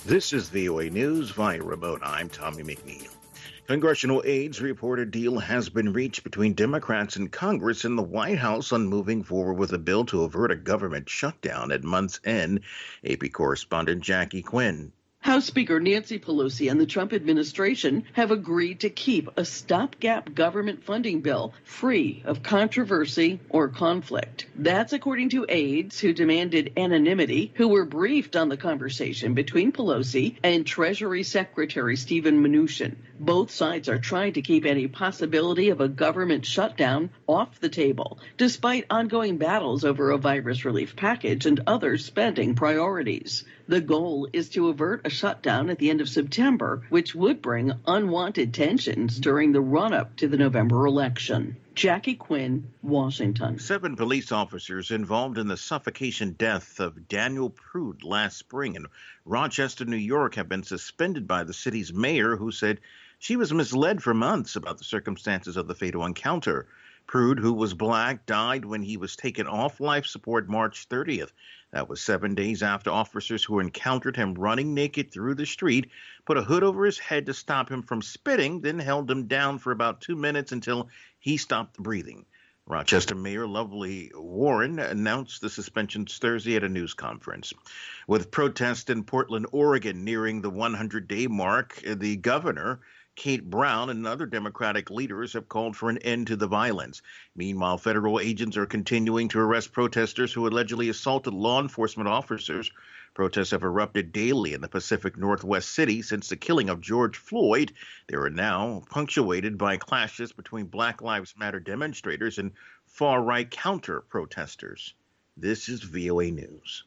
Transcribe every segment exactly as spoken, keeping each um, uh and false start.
This is V O A News via remote. I'm Tommy McNeil. Congressional aides report a deal has been reached between Democrats in Congress and the White House on moving forward with a bill to avert a government shutdown at month's end. A P correspondent Jackie Quinn. House Speaker Nancy Pelosi and the Trump administration have agreed to keep a stopgap government funding bill free of controversy or conflict. That's according to aides who demanded anonymity, who were briefed on the conversation between Pelosi and Treasury Secretary Steven Mnuchin. Both sides are trying to keep any possibility of a government shutdown off the table, despite ongoing battles over a virus relief package and other spending priorities. The goal is to avert a shutdown at the end of September, which would bring unwanted tensions during the run-up to the November election. Jackie Quinn, Washington. Seven police officers involved in the suffocation death of Daniel Prude last spring in Rochester, New York, have been suspended by the city's mayor, who said she was misled for months about the circumstances of the fatal encounter. Prude, who was black, died when he was taken off life support March thirtieth. That was seven days after officers who encountered him running naked through the street put a hood over his head to stop him from spitting, then held him down for about two minutes until he stopped breathing. Rochester Mayor Lovely Warren announced the suspensions Thursday at a news conference. With protests in Portland, Oregon nearing the hundred-day mark, the governor, Kate Brown, and other Democratic leaders have called for an end to the violence. Meanwhile, federal agents are continuing to arrest protesters who allegedly assaulted law enforcement officers. Protests have erupted daily in the Pacific Northwest city since the killing of George Floyd. They are now punctuated by clashes between Black Lives Matter demonstrators and far-right counter-protesters. This is V O A News.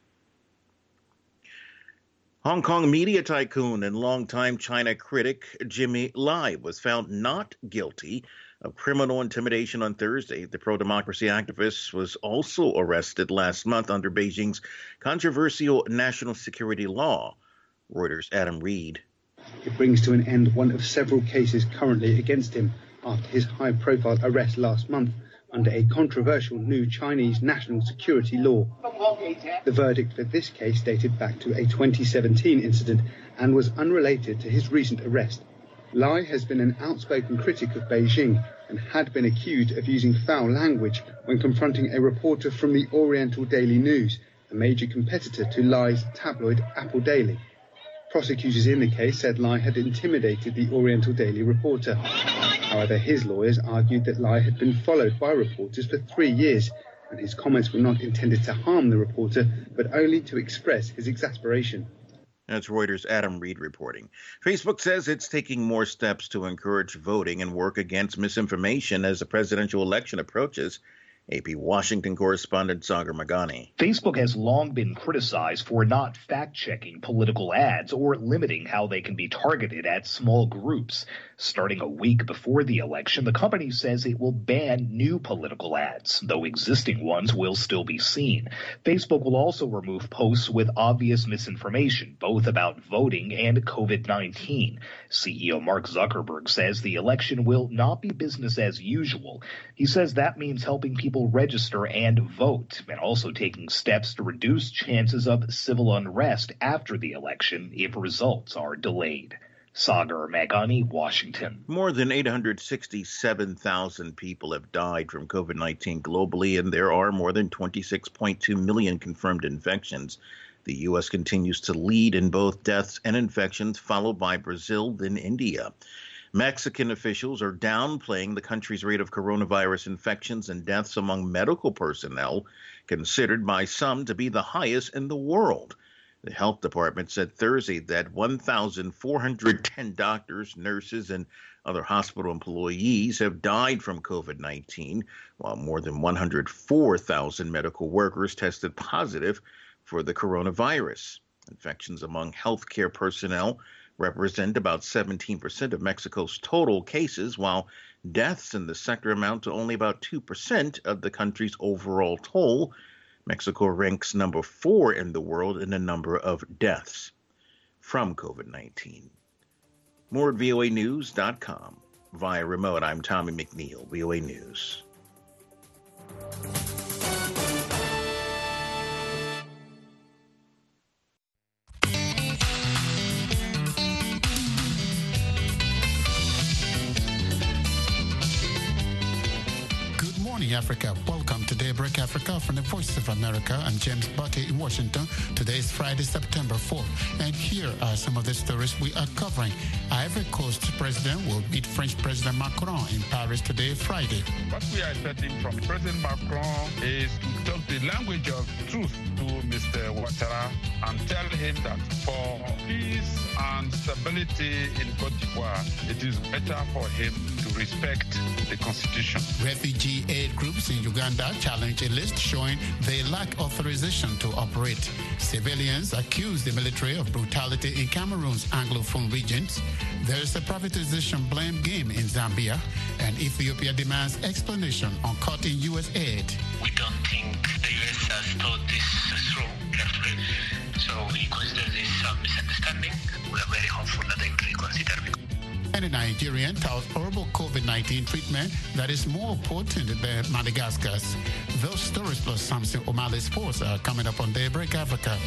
Hong Kong media tycoon and longtime China critic Jimmy Lai was found not guilty of criminal intimidation on Thursday. The pro-democracy activist was also arrested last month under Beijing's controversial national security law. Reuters' Adam Reed. It brings to an end one of several cases currently against him after his high-profile arrest last month under a controversial new Chinese national security law. The verdict for this case dated back to a twenty seventeen incident and was unrelated to his recent arrest. Lai has been an outspoken critic of Beijing and had been accused of using foul language when confronting a reporter from the Oriental Daily News, a major competitor to Lai's tabloid Apple Daily. Prosecutors in the case said Lai had intimidated the Oriental Daily reporter. However, his lawyers argued that Lai had been followed by reporters for three years, and his comments were not intended to harm the reporter, but only to express his exasperation. That's Reuters' Adam Reed reporting. Facebook says it's taking more steps to encourage voting and work against misinformation as the presidential election approaches. A P Washington correspondent Sagar Magani. Facebook has long been criticized for not fact-checking political ads or limiting how they can be targeted at small groups. Starting a week before the election, the company says it will ban new political ads, though existing ones will still be seen. Facebook will also remove posts with obvious misinformation, both about voting and COVID nineteen. C E O Mark Zuckerberg says the election will not be business as usual. He says that means helping people register and vote, and also taking steps to reduce chances of civil unrest after the election if results are delayed. Sagar Magani, Washington. More than eight hundred sixty-seven thousand people have died from COVID nineteen globally, and there are more than twenty-six point two million confirmed infections. The U S continues to lead in both deaths and infections, followed by Brazil, then India. Mexican officials are downplaying the country's rate of coronavirus infections and deaths among medical personnel, considered by some to be the highest in the world. The health department said Thursday that one thousand four hundred ten doctors, nurses, and other hospital employees have died from COVID nineteen, while more than one hundred four thousand medical workers tested positive for the coronavirus. Infections among healthcare personnel represent about seventeen percent of Mexico's total cases, while deaths in the sector amount to only about two percent of the country's overall toll. Mexico ranks number four in the world in the number of deaths from COVID nineteen. More at V O A news dot com. Via remote, I'm Tommy McNeil, V O A News. Africa. Welcome to Daybreak Africa from the Voice of America. I'm James Butte in Washington. Today is Friday, September fourth. And here are some of the stories we are covering. Ivory Coast President will meet French President Macron in Paris today, Friday. What we are expecting from President Macron is to talk the language of truth to Mister Ouattara and tell him that for peace and stability in Côte d'Ivoire, it is better for him to respect the constitution. Refugee aid groups in Uganda challenge a list showing they lack authorization to operate. Civilians accuse the military of brutality in Cameroon's Anglophone regions. There is a privatization blame game in Zambia, and Ethiopia demands explanation on cutting U S aid. We don't think the U S has thought this through carefully, so we consider this a misunderstanding. We are very hopeful that they will reconsider. And a Nigerian touts herbal COVID nineteen treatment that is more potent than Madagascar's. Those stories plus Samson O'Malley Sports are coming up on Daybreak Africa.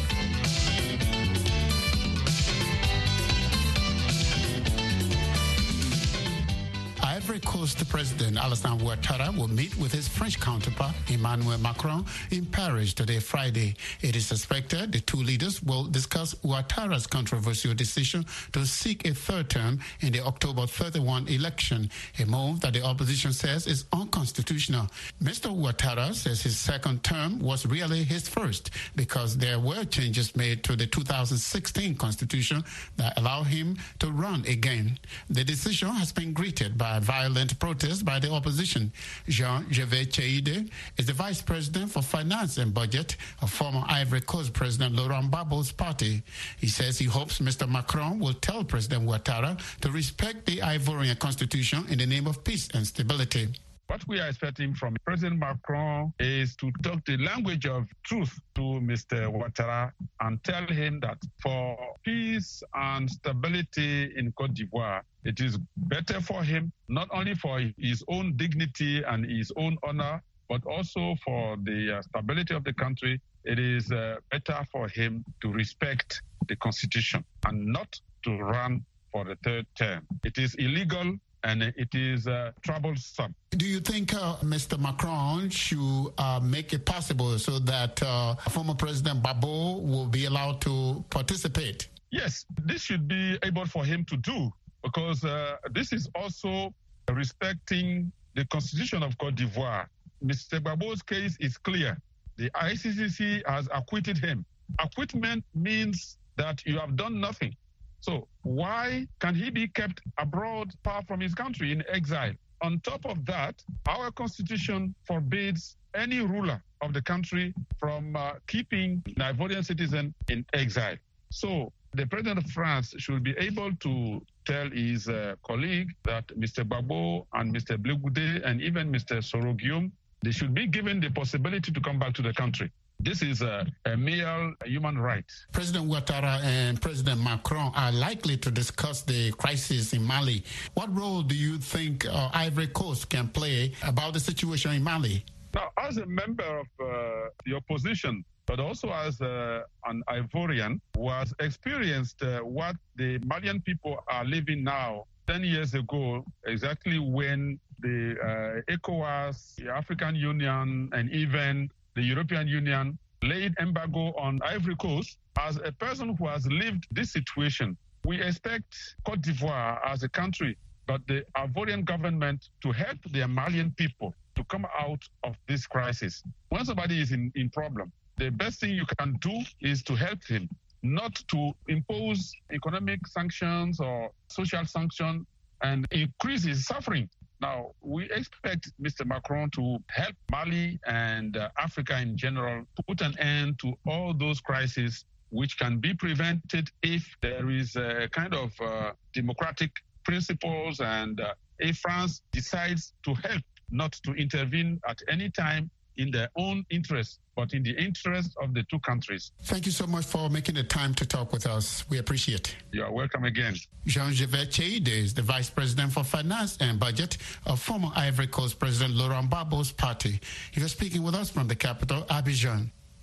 Ivory Coast President Alassane Ouattara will meet with his French counterpart Emmanuel Macron in Paris today, Friday. It is suspected the two leaders will discuss Ouattara's controversial decision to seek a third term in the October thirty-first election, a move that the opposition says is unconstitutional. Mister Ouattara says his second term was really his first because there were changes made to the two thousand sixteen constitution that allow him to run again. The decision has been greeted by violent protests by the opposition. Jean-Gervais Cheide is the vice president for finance and budget of former Ivory Coast President Laurent Gbagbo's party. He says he hopes Mister Macron will tell President Ouattara to respect the Ivorian constitution in the name of peace and stability. What we are expecting from President Macron is to talk the language of truth to Mister Ouattara and tell him that for peace and stability in Côte d'Ivoire, it is better for him, not only for his own dignity and his own honor, but also for the uh, stability of the country. It is uh, better for him to respect the constitution and not to run for the third term. It is illegal and it is uh, troublesome. Do you think uh, Mister Macron should uh, make it possible so that uh, former President Gbagbo will be allowed to participate? Yes, this should be able for him to do because uh, this is also respecting the constitution of Côte d'Ivoire. Mister Gbagbo's case is clear. The I C C C has acquitted him. Acquitment means that you have done nothing. So why can he be kept abroad, far from his country, in exile? On top of that, our constitution forbids any ruler of the country from uh, keeping an Ivorian citizen in exile. So the president of France should be able to tell his uh, colleague that Mister Gbagbo and Mister Blé Goudé and even Mister Soro Guillaume, they should be given the possibility to come back to the country. This is a, a mere human right. President Ouattara and President Macron are likely to discuss the crisis in Mali. What role do you think uh, Ivory Coast can play about the situation in Mali? Now, as a member of uh, the opposition, but also as uh, an Ivorian who has experienced uh, what the Malian people are living now, ten years ago, exactly when the uh, ECOWAS, the African Union, and even the European Union laid embargo on Ivory Coast. As a person who has lived this situation, we expect Côte d'Ivoire as a country, but the Ivorian government to help the Malian people to come out of this crisis. When somebody is in, in problem, the best thing you can do is to help him, not to impose economic sanctions or social sanctions and increase his suffering. Now, we expect Mister Macron to help Mali and uh, Africa in general to put an end to all those crises which can be prevented if there is a kind of uh, democratic principles and uh, if France decides to help, not to intervene at any time in their own interest, but in the interest of the two countries. Thank you so much for making the time to talk with us. We appreciate it. You are welcome again. Jean-Gervais Cheide is the Vice President for Finance and Budget of former Ivory Coast President Laurent Gbagbo's party. He was speaking with us from the capital, Abidjan.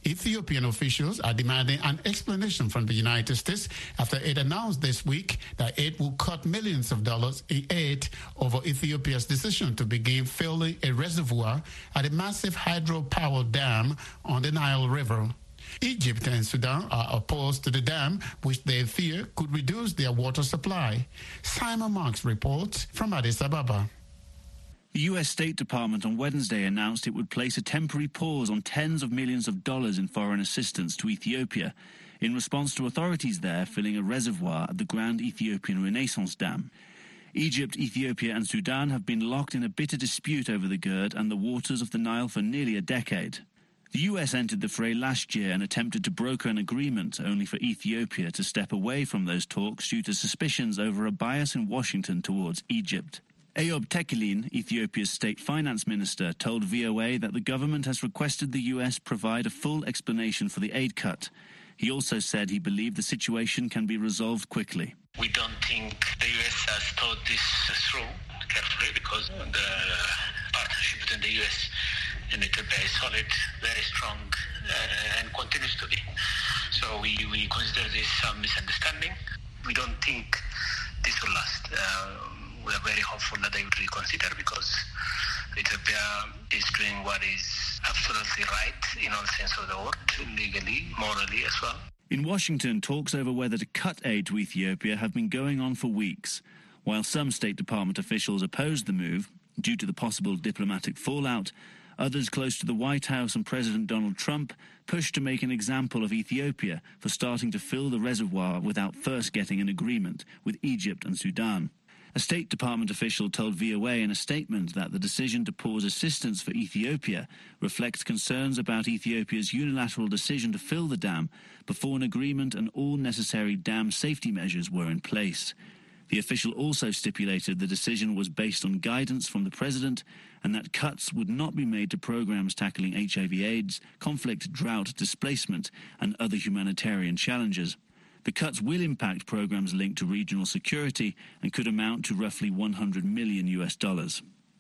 Ethiopian officials are demanding an explanation from the United States after it announced this week that it will cut millions of dollars in aid over Ethiopia's decision to begin filling a reservoir at a massive hydropower dam on the Nile River. Egypt and Sudan are opposed to the dam, which they fear could reduce their water supply. Simon Marks reports from Addis Ababa. The U S State Department on Wednesday announced it would place a temporary pause on tens of millions of dollars in foreign assistance to Ethiopia in response to authorities there filling a reservoir at the Grand Ethiopian Renaissance Dam. Egypt, Ethiopia and Sudan have been locked in a bitter dispute over the Gerd and the waters of the Nile for nearly a decade. The U S entered the fray last year and attempted to broker an agreement, only for Ethiopia to step away from those talks due to suspicions over a bias in Washington towards Egypt. Eyob Tekilin, Ethiopia's state finance minister, told V O A that the government has requested the U S provide a full explanation for the aid cut. He also said he believed the situation can be resolved quickly. We don't think the U S has thought this through carefully because the partnership between the U S and Ethiopia is solid, very strong, uh, and continues to be. So we, we consider this some misunderstanding. We don't think this will last. Uh, we are very hopeful that they would reconsider because Ethiopia is doing what is absolutely right in all sense of the word, legally, morally as well. In Washington, talks over whether to cut aid to Ethiopia have been going on for weeks. While some State Department officials opposed the move due to the possible diplomatic fallout, others close to the White House and President Donald Trump pushed to make an example of Ethiopia for starting to fill the reservoir without first getting an agreement with Egypt and Sudan. A State Department official told V O A in a statement that the decision to pause assistance for Ethiopia reflects concerns about Ethiopia's unilateral decision to fill the dam before an agreement and all necessary dam safety measures were in place. The official also stipulated the decision was based on guidance from the president and that cuts would not be made to programs tackling H I V AIDS, conflict, drought, displacement, and other humanitarian challenges. The cuts will impact programs linked to regional security and could amount to roughly one hundred million U S dollars.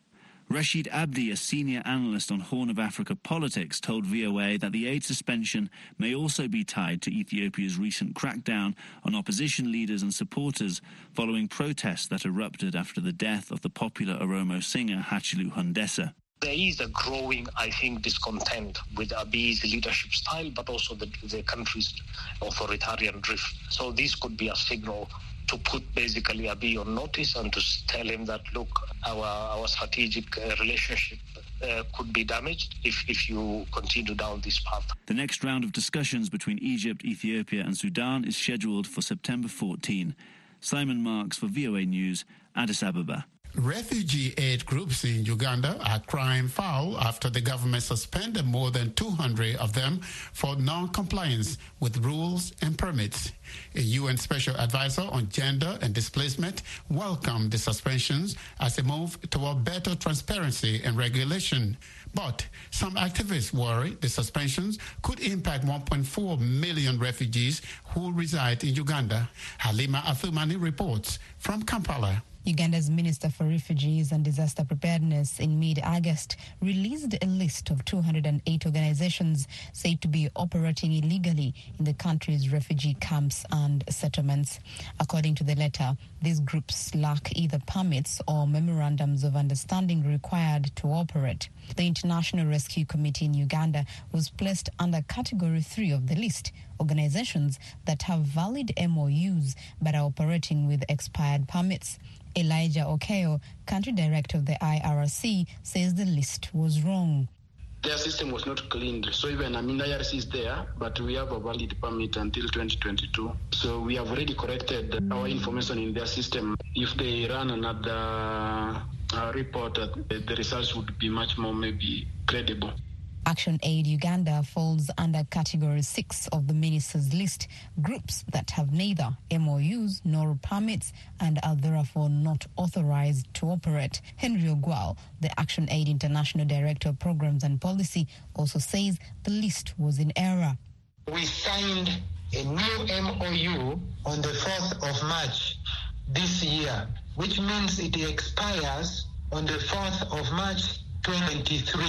Rashid Abdi, a senior analyst on Horn of Africa politics, told V O A that the aid suspension may also be tied to Ethiopia's recent crackdown on opposition leaders and supporters following protests that erupted after the death of the popular Oromo singer Hachilu Hundessa. There is a growing, I think, discontent with Abiy's leadership style, but also the, the country's authoritarian drift. So this could be a signal to put basically Abiy on notice and to tell him that, look, our our strategic uh, relationship uh, could be damaged if, if you continue down this path. The next round of discussions between Egypt, Ethiopia and Sudan is scheduled for September fourteenth. Simon Marks for V O A News, Addis Ababa. Refugee aid groups in Uganda are crying foul after the government suspended more than two hundred of them for non-compliance with rules and permits. A U N Special Advisor on Gender and Displacement welcomed the suspensions as a move toward better transparency and regulation. But some activists worry the suspensions could impact one point four million refugees who reside in Uganda. Halima Athumani reports from Kampala. Uganda's Minister for Refugees and Disaster Preparedness in mid-August released a list of two hundred eight organizations said to be operating illegally in the country's refugee camps and settlements. According to the letter, these groups lack either permits or memorandums of understanding required to operate. The International Rescue Committee in Uganda was placed under Category three of the list, organizations that have valid M O Us but are operating with expired permits. Elijah Okeo, country director of the I R R C, says the list was wrong. Their system was not cleaned, so even I mean I R C is there, but we have a valid permit until twenty twenty-two. So we have already corrected our information in their system. If they run another uh, report, uh, the results would be much more maybe credible. Action Aid Uganda falls under Category six of the minister's list, groups that have neither M O Us nor permits and are therefore not authorized to operate. Henry Ogwal, the Action Aid International Director of Programs and Policy, also says the list was in error. We signed a new M O U on the fourth of March this year, which means it expires on the fourth of March twenty twenty-three.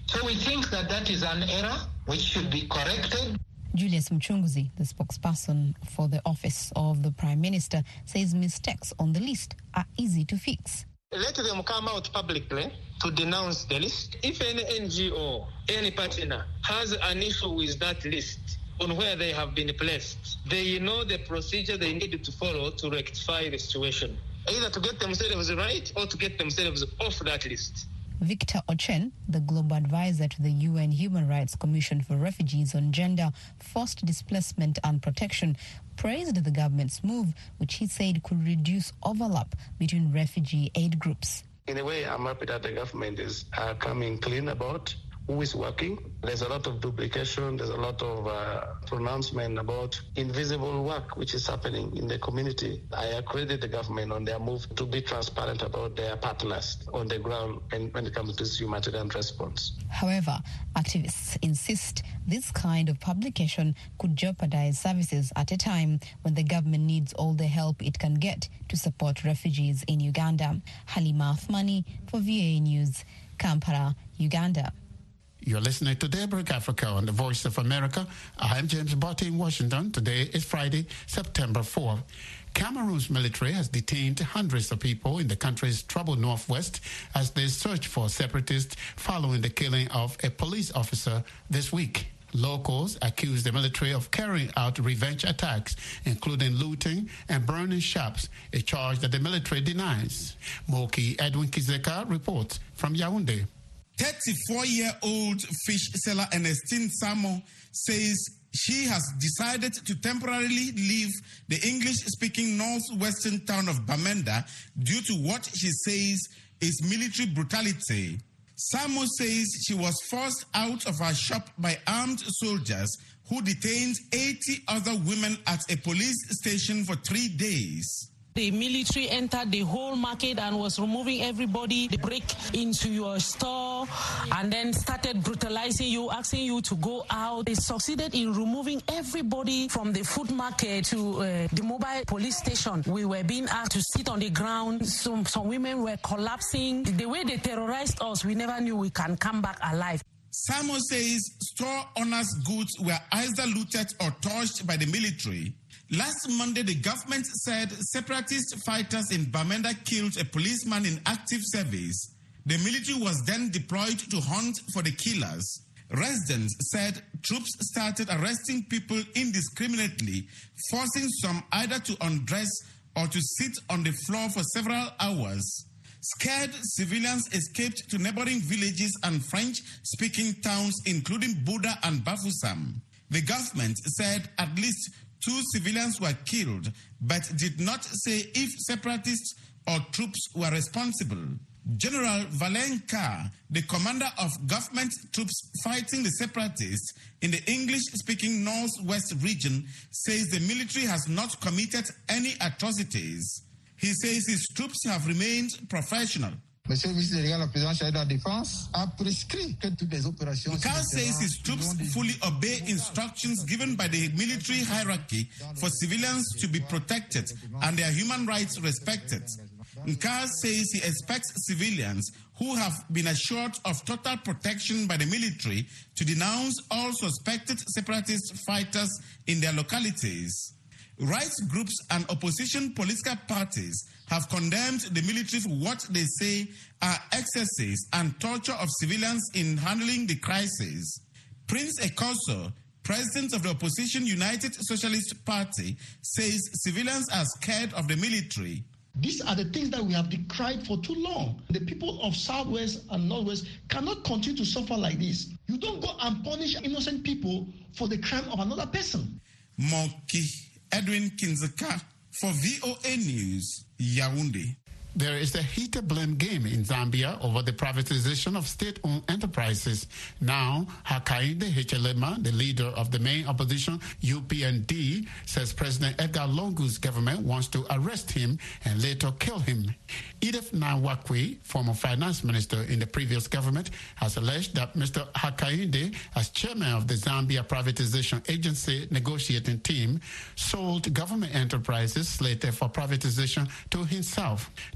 So we think that that is an error which should be corrected. Julius Mchunguzi, the spokesperson for the Office of the Prime Minister, says mistakes on the list are easy to fix. Let them come out publicly to denounce the list. If any N G O, any partner has an issue with that list on where they have been placed, they know the procedure they need to follow to rectify the situation, either to get themselves right or to get themselves off that list. Victor Ochen, the global advisor to the U N Human Rights Commission for Refugees on Gender, Forced Displacement and Protection, praised the government's move, which he said could reduce overlap between refugee aid groups. In a way, I'm happy that the government is uh, coming clean about who is working. There's a lot of duplication. There's a lot of uh, pronouncement about invisible work which is happening in the community. I credit the government on their move to be transparent about their partners on the ground and when it comes to this humanitarian response. However, activists insist this kind of publication could jeopardize services at a time when the government needs all the help it can get to support refugees in Uganda. Halima Athmani for V A News, Kampala, Uganda. You're listening to Daybreak Africa on the Voice of America. I'm James Botti in Washington. Today is Friday, September fourth. Cameroon's military has detained hundreds of people in the country's troubled northwest as they search for separatists following the killing of a police officer this week. Locals accuse the military of carrying out revenge attacks, including looting and burning shops, a charge that the military denies. Moki Edwin Kizeka reports from Yaoundé. thirty-four-year-old fish seller Ernestine Samo says she has decided to temporarily leave the English-speaking northwestern town of Bamenda due to what she says is military brutality. Samo says she was forced out of her shop by armed soldiers who detained eighty other women at a police station for three days. The military entered the whole market and was removing everybody. They break into your store and then started brutalizing you, asking you to go out. They succeeded in removing everybody from the food market to uh, the mobile police station. We were being asked to sit on the ground. Some, some women were collapsing. The way they terrorized us, we never knew we can come back alive. Samo says store owners' goods were either looted or torched by the military. Last Monday, the government said separatist fighters in Bamenda killed a policeman in active service. The military was then deployed to hunt for the killers. Residents said troops started arresting people indiscriminately, forcing some either to undress or to sit on the floor for several hours. Scared civilians escaped to neighboring villages and French-speaking towns, including Buda and Bafoussam. The government said at least two civilians were killed, but did not say if separatists or troops were responsible. General Valenka, the commander of government troops fighting the separatists in the English-speaking Northwest region, says the military has not committed any atrocities. He says his troops have remained professional. Le service légal de la présidence de la défense a prescrit que toutes les opérations. Nkar says his troops fully obey instructions given by the military hierarchy for civilians to be protected and their human rights respected. Nkar says he expects civilians who have been assured of total protection by the military to denounce all suspected separatist fighters in their localities. Rights groups and opposition political parties have condemned the military for what they say are excesses and torture of civilians in handling the crisis. Prince Ekoso, president of the opposition United Socialist Party, says civilians are scared of the military. These are the things that we have decried for too long. The people of Southwest and Northwest cannot continue to suffer like this. You don't go and punish innocent people for the crime of another person. Moki Edwin Kinzeka for V O A News, Yaoundé. There is a heated blame game in Zambia over the privatization of state-owned enterprises. Now, Hakainde Hichilema, the leader of the main opposition, U P N D, says President Edgar Lungu's government wants to arrest him and later kill him. Edith Nwakwe, former finance minister in the previous government, has alleged that Mister Hakainde, as chairman of the Zambia Privatization Agency negotiating team, sold government enterprises slated for privatization to himself. The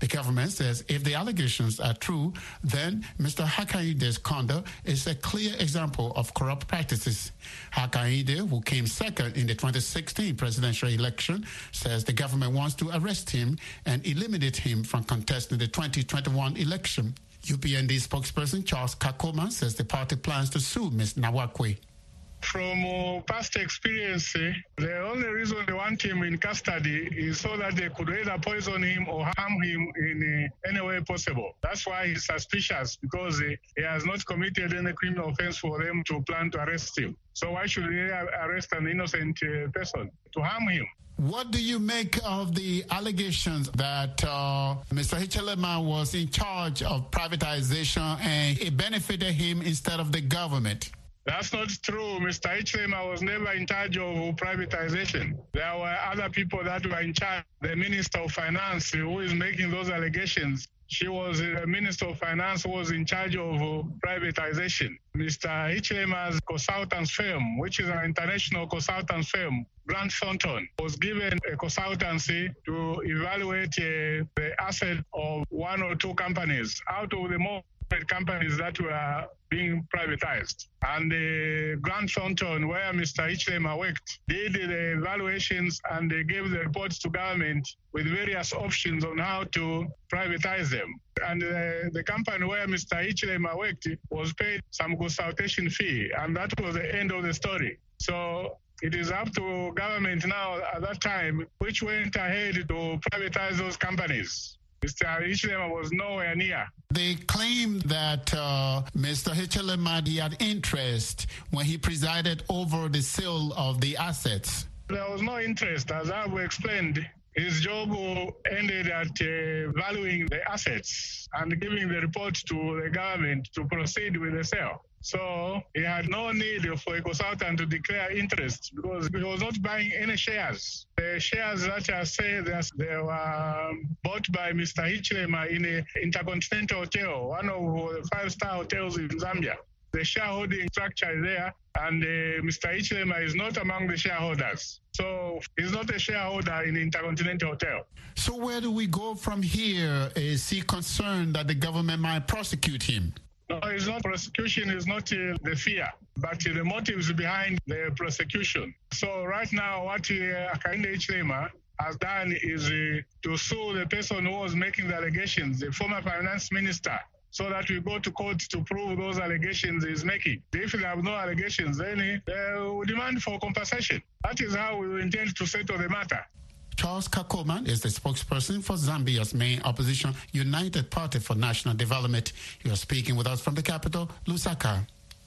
The government says if the allegations are true, then Mister Hakainde's conduct is a clear example of corrupt practices. Hakainde, who came second in the twenty sixteen presidential election, says the government wants to arrest him and eliminate him from contesting the twenty twenty-one election. U P N D spokesperson Charles Kakoma says the party plans to sue Miz Nawakwe. From uh, past experience, uh, the only reason they want him in custody is so that they could either poison him or harm him in uh, any way possible. That's why he's suspicious, because uh, he has not committed any criminal offense for them to plan to arrest him. So why should they arrest an innocent uh, person to harm him? What do you make of the allegations that uh, Mister Hichilema was in charge of privatization and it benefited him instead of the government? That's not true. Mister Hichilema was never in charge of privatization. There were other people that were in charge. The Minister of Finance, who is making those allegations, she was the Minister of Finance who was in charge of privatization. Mister Hichilema's consultants firm, which is an international consultants firm, Grant Thornton, was given a consultancy to evaluate uh, the asset of one or two companies out of the more companies that were being privatized. And the Grant Thornton, where Mister Hichilema worked, did the evaluations and they gave the reports to government with various options on how to privatize them. And uh, the company where Mister Hichilema worked was paid some consultation fee, and that was the end of the story. So it is up to government now at that time, which went ahead to privatize those companies. Mister Hichilema was nowhere near. They claim that uh, Mister Hichilema had interest when he presided over the sale of the assets. There was no interest, as I've explained. His job ended at uh, valuing the assets and giving the report to the government to proceed with the sale. So he had no need for a consultant to declare interest because he was not buying any shares. The shares that are said they were bought by Mister Hichilema in an Intercontinental Hotel, one of the five-star hotels in Zambia. The shareholding structure is there, and uh, Mister Hichilema is not among the shareholders. So he's not a shareholder in Intercontinental Hotel. So where do we go from here? Is he concerned that the government might prosecute him? No, it's not prosecution, it's not uh, the fear, but uh, the motives behind the prosecution. So right now, what uh, Hakainde Hichilema has done is uh, to sue the person who was making the allegations, the former finance minister, so that we go to court to prove those allegations he's making. If they have no allegations, then uh, they will demand for compensation. That is how we intend to settle the matter. Charles Kakoma is the spokesperson for Zambia's main opposition, United Party for National Development. He was speaking with us from the capital, Lusaka.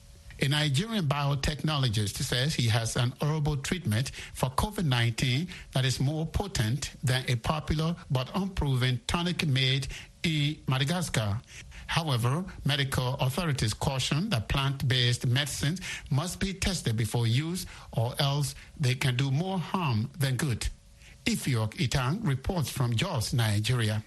A Nigerian biotechnologist says he has an herbal treatment for COVID nineteen that is more potent than a popular but unproven tonic made in Madagascar. However, medical authorities caution that plant-based medicines must be tested before use, or else they can do more harm than good. Ifiok Itang reports from Jos, Nigeria.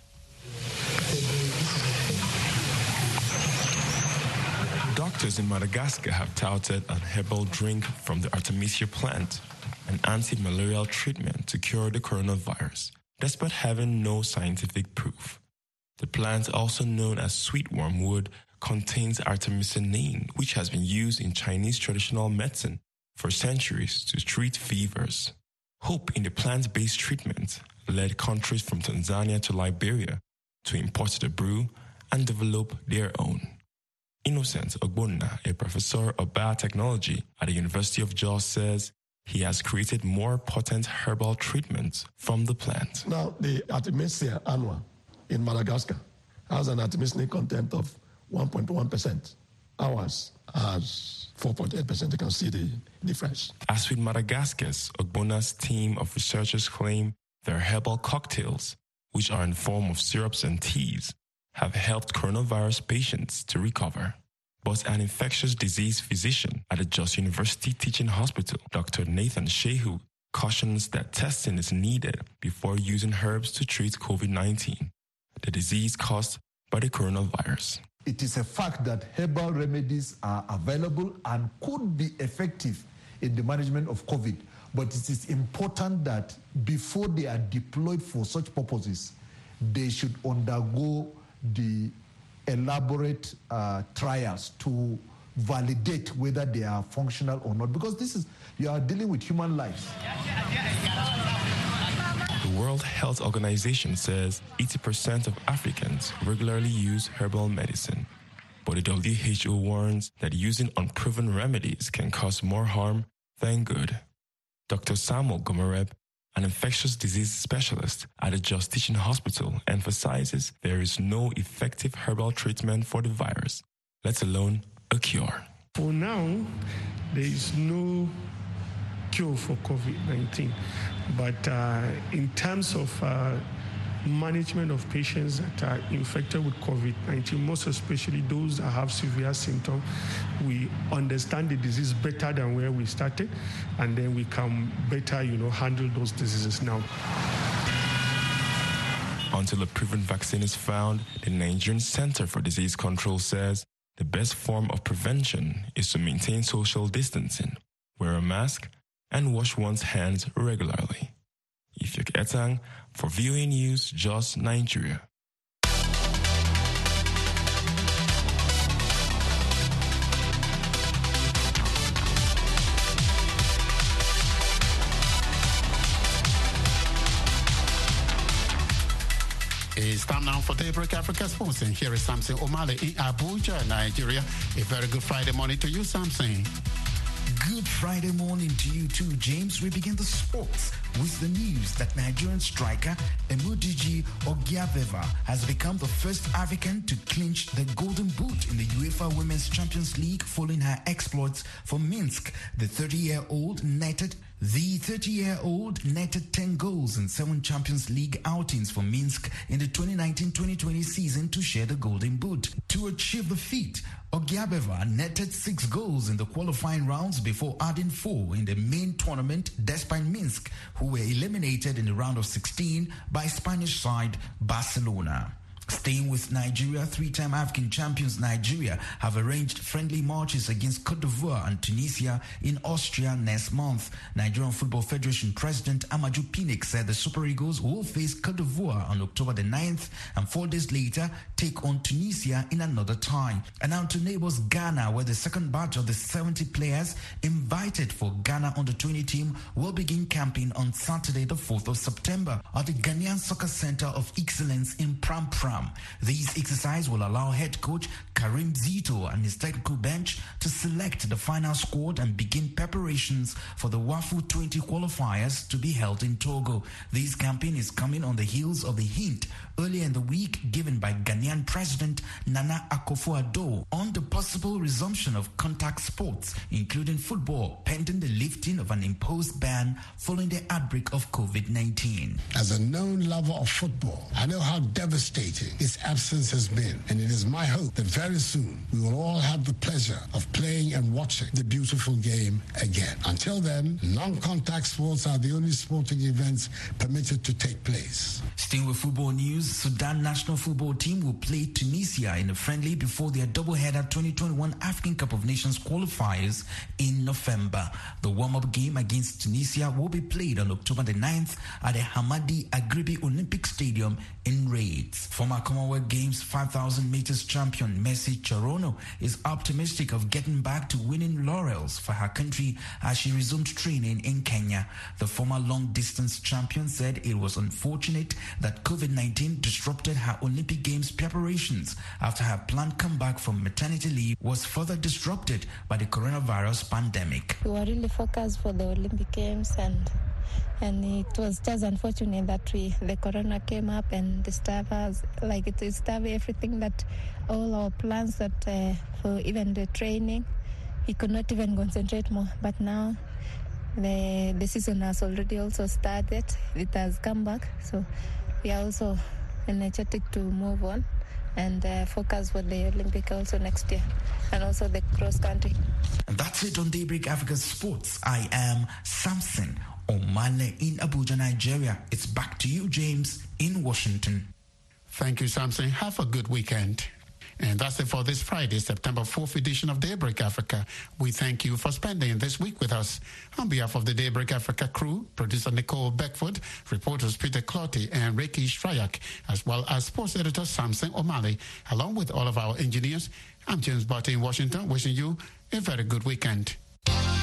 Doctors in Madagascar have touted an herbal drink from the Artemisia plant, an anti-malarial treatment to cure the coronavirus, despite having no scientific proof. The plant, also known as sweet wormwood, contains artemisinin, which has been used in Chinese traditional medicine for centuries to treat fevers. Hope in the plant-based treatment led countries from Tanzania to Liberia to import the brew and develop their own. Innocent Ogbonna, a professor of biotechnology at the University of Jos, says he has created more potent herbal treatments from the plant. Now, the Artemisia annua in Madagascar has an artemisinin content of one point one percent. Ours has four point eight percent. You can see the difference. As with Madagascar's, Ogbonna's team of researchers claim their herbal cocktails, which are in form of syrups and teas, have helped coronavirus patients to recover. But an infectious disease physician at the Jos University Teaching Hospital, Doctor Nathan Shehu, cautions that testing is needed before using herbs to treat COVID nineteen, the disease caused by the coronavirus. It is a fact that herbal remedies are available and could be effective in the management of COVID, but it is important that before they are deployed for such purposes, they should undergo the elaborate uh, trials to validate whether they are functional or not, because this is, you are dealing with human lives. The World Health Organization says eighty percent of Africans regularly use herbal medicine. But the W H O warns that using unproven remedies can cause more harm than good. Doctor Samuel Gomareb, an infectious disease specialist at the Just Teaching Hospital, emphasizes there is no effective herbal treatment for the virus, let alone a cure. For now, there is no cure for COVID nineteen. But uh, in terms of uh, management of patients that are infected with COVID nineteen, most especially those that have severe symptoms, we understand the disease better than where we started, and then we can better, you know, handle those diseases now. Until a proven vaccine is found, the Nigerian Center for Disease Control says the best form of prevention is to maintain social distancing, wear a mask, and wash one's hands regularly. Ifyok Etang for V O A News, Jos, Nigeria. It's time now for Daybreak Africa Sports, and here is Samson Omale in Abuja, Nigeria. A very good Friday morning to you, Samson. Good Friday morning to you too, James. We begin the sports with the news that Nigerian striker Emudiji Ogiabeva has become the first African to clinch the Golden Boot in the UEFA Women's Champions League following her exploits for Minsk. The thirty-year-old netted The thirty-year-old netted ten goals in seven Champions League outings for Minsk in the twenty nineteen twenty twenty season to share the Golden Boot. To achieve the feat, Ogiabeva netted six goals in the qualifying rounds before adding four in the main tournament despite Minsk, who were eliminated in the round of sixteen by Spanish side Barcelona. Staying with Nigeria, three-time African champions Nigeria have arranged friendly matches against Cote d'Ivoire and Tunisia in Austria next month. Nigerian Football Federation President Amaju Pinnick said the Super Eagles will face Cote d'Ivoire on October the ninth and four days later take on Tunisia in another tie. And now to neighbors Ghana, where the second batch of the seventy players invited for Ghana under twenty team will begin camping on Saturday the fourth of September at the Ghanaian Soccer Center of Excellence in Pram Pram. These exercises will allow head coach Karim Zito and his technical bench to select the final squad and begin preparations for the WAFU twenty qualifiers to be held in Togo. This campaign is coming on the heels of the hint earlier in the week given by Ghanaian President Nana Akufo-Addo on the possible resumption of contact sports, including football, pending the lifting of an imposed ban following the outbreak of COVID nineteen. As a known lover of football, I know how devastating its absence has been, and it is my hope that very soon we will all have the pleasure of playing and watching the beautiful game again. Until then, non-contact sports are the only sporting events permitted to take place. Staying with football news, Sudan national football team will play Tunisia in a friendly before their doubleheader twenty twenty-one African Cup of Nations qualifiers in November. The warm-up game against Tunisia will be played on October the ninth at the Hamadi Agribi Olympic Stadium in Raids. Former Commonwealth Games five thousand meters champion Mercy Chorono is optimistic of getting back to winning laurels for her country as she resumed training in Kenya. The former long-distance champion said it was unfortunate that COVID nineteen disrupted her Olympic Games preparations after her planned comeback from maternity leave was further disrupted by the coronavirus pandemic. We were really focused for the Olympic Games, and and it was just unfortunate that we the corona came up and disturbed us, like it disturbed everything, that all our plans that uh, for even the training, we could not even concentrate more. But now the the season has already also started. It has come back, so we are also energetic to move on and uh, focus for the Olympic also next year, and also the cross country. And that's it on Daybreak Africa Sports. I am Samson Omale in Abuja, Nigeria. It's back to you, James, in Washington. Thank you, Samson. Have a good weekend. And that's it for this Friday, September fourth edition of Daybreak Africa. We thank you for spending this week with us. On behalf of the Daybreak Africa crew, producer Nicole Beckford, reporters Peter Clotty and Ricky Strayak, as well as sports editor Samson O'Malley, along with all of our engineers, I'm James Barty in Washington, wishing you a very good weekend.